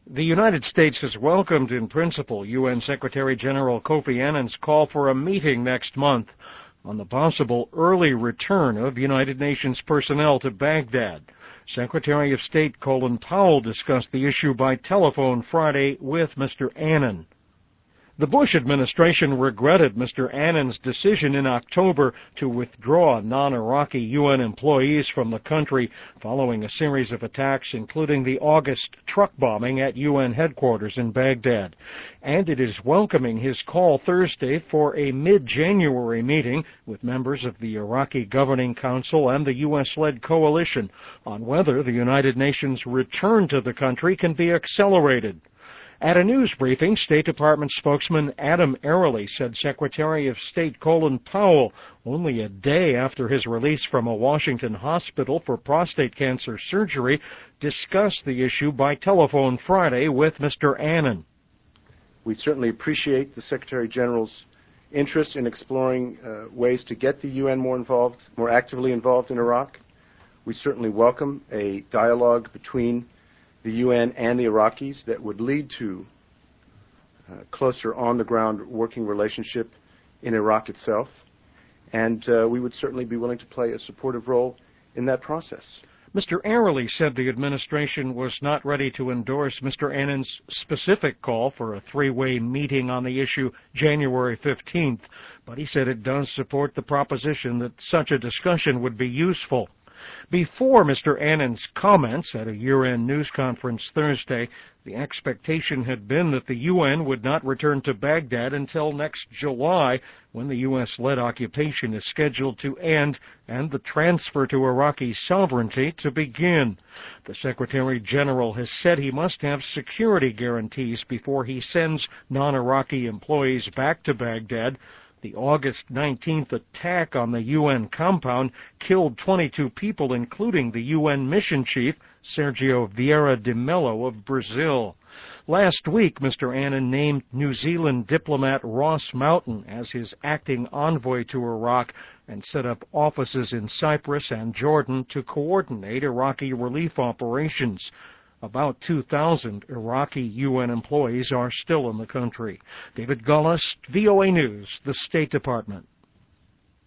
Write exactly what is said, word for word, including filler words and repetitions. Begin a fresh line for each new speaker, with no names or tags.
The United States has welcomed in principle U N Secretary General Kofi Annan's call for a meeting next month on the possible early return of United Nations personnel to Baghdad. Secretary of State Colin Powell discussed the issue by telephone Friday with Mister Annan. The Bush administration regretted Mister Annan's decision in October to withdraw non-Iraqi U N employees from the country following a series of attacks, including the August truck bombing at U N headquarters in Baghdad. And it is welcoming his call Thursday for a mid-January meeting with members of the Iraqi Governing Council and the U S-led coalition on whether the United Nations return to the country can be accelerated. At a news briefing, State Department spokesman Adam Airley said Secretary of State Colin Powell, only a day after his release from a Washington hospital for prostate cancer surgery, discussed the issue by telephone Friday with Mister Annan.
We certainly appreciate the Secretary General's interest in exploring uh, ways to get the U N more involved, more actively involved in Iraq. We certainly welcome a dialogue between the U N and the Iraqis that would lead to a closer on-the-ground working relationship in Iraq itself. And uh, we would certainly be willing to play a supportive role in that process.
Mister Airley said the administration was not ready to endorse Mister Annan's specific call for a three-way meeting on the issue January fifteenth, but he said it does support the proposition that such a discussion would be useful. Before Mister Annan's comments at a year-end news conference Thursday, the expectation had been that the U N would not return to Baghdad until next July, when the U S-led occupation is scheduled to end and the transfer to Iraqi sovereignty to begin. The Secretary General has said he must have security guarantees before he sends non-Iraqi employees back to Baghdad. The August nineteenth attack on the U N compound killed twenty-two people, including the U N mission chief, Sergio Vieira de Mello of Brazil. Last week, Mister Annan named New Zealand diplomat Ross Mountain as his acting envoy to Iraq and set up offices in Cyprus and Jordan to coordinate Iraqi relief operations. About two thousand Iraqi U N employees are still in the country. David Gullist, V O A News, the State Department.